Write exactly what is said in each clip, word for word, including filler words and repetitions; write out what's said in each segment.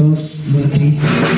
Раз, два, три.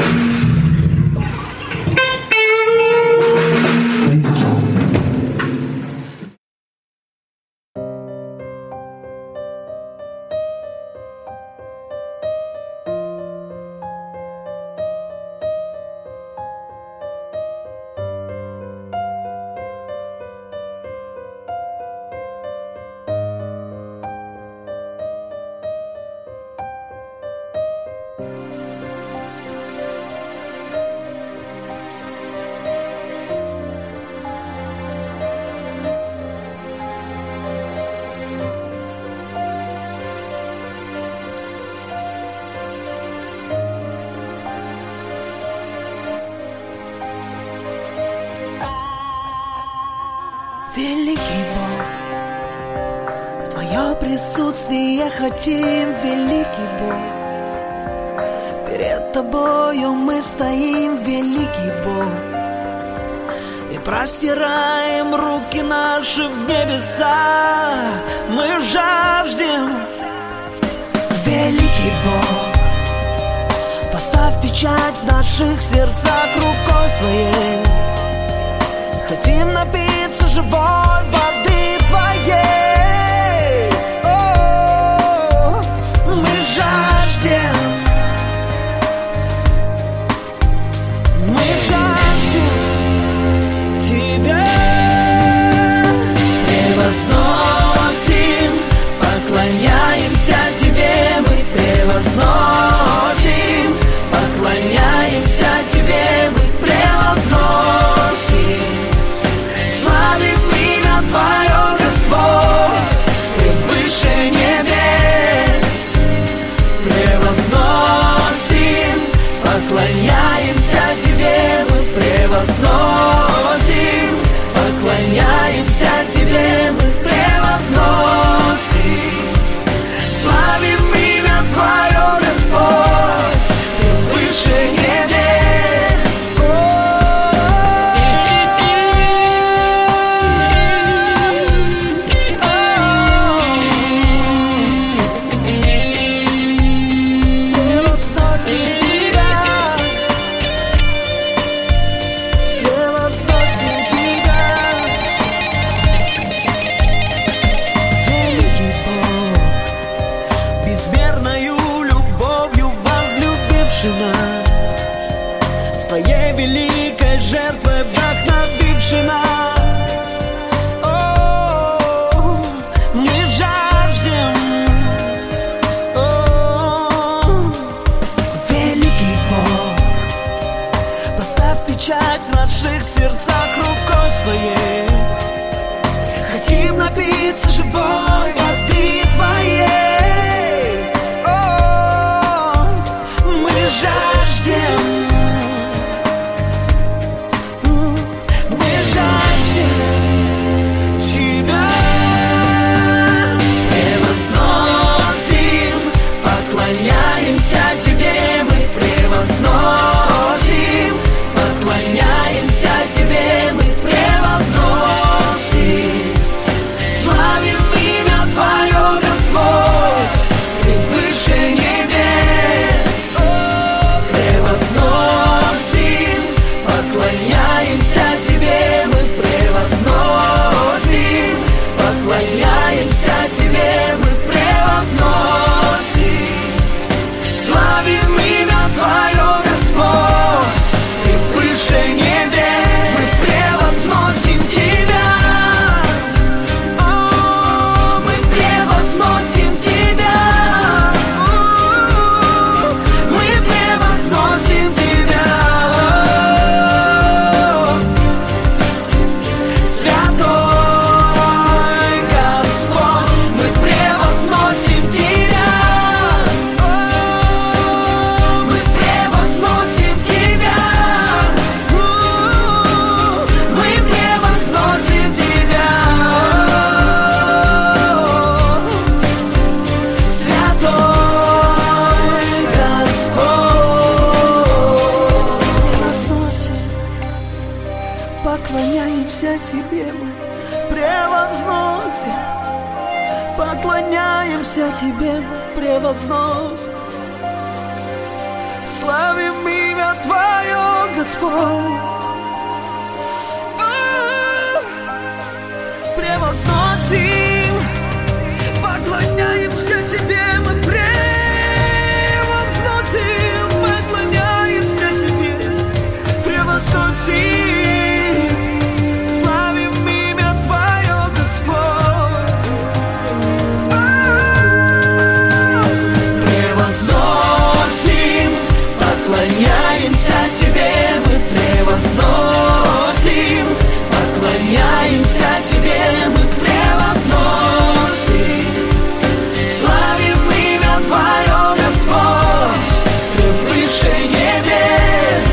Великий Бог, в Твое присутствие хотим, великий Бог. Перед Тобою мы стоим, великий Бог, и простираем руки наши в небеса. Мы жаждем, великий Бог, поставь печать в наших сердцах рукой своей. Хотим напиться живой воды Твоей. О, мы жаждем, мы жаждем Тебя. Превозносим, поклоняемся Тебе. Мы превозносим, поклоняемся Тебе. Мы превозносим, славим имя Твое, Господь, превыше небес. Превозносим, поклоняемся Тебе. Мы превозносим, поклоняемся Тебе. Мы превозносим, славим имя Твое, Господь, превыше небес. Своей великой жертвой вдохновивши нас. О, мы жаждем, о, великий Бог, поставь печать в наших сердцах рукой своей. Хотим напиться живой воды Твоей. О, мы жаждем, поклоняемся Тебе, мы превозносим, поклоняемся Тебе, мы превозносим, славим имя Твое, Господь, превыше небес. О, превозносим, поклоняемся Тебе, мы превозносим, поклоняемся Тебе, мы превозносим, славим имя Твое, Господь, превыше небес. Мы превозносим Тебя. О, мы превозносим Тебя. О, мы превозносим Тебя. Святой Господь, мы превозносим Тебя. Поклоняемся Тебе, мы превозносим, поклоняемся Тебе, мы превозносим, славим имя Твое, Господь. Превозносим, поклоняемся Тебе, мы превозносим, поклоняемся Тебе, превозносим, славим имя Твое, Господь. Превозносим, поклоняемся Тебе, мы превозносим, поклоняемся Тебе, мы превозносим, славим имя Твое, Господь, превыше небес.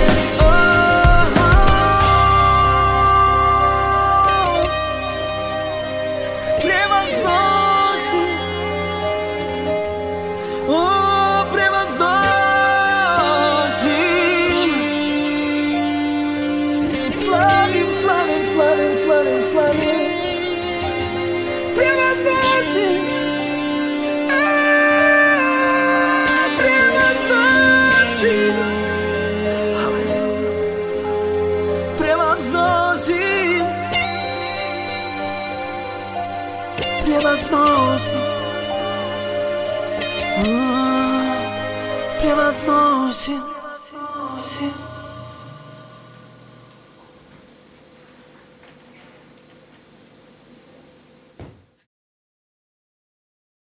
Превозносим, о, превозносим, славим, славим, славим, славим, славим. Превозносим, а, превозносим, аллилуйя, превозносим, превозносим, а, превозносим.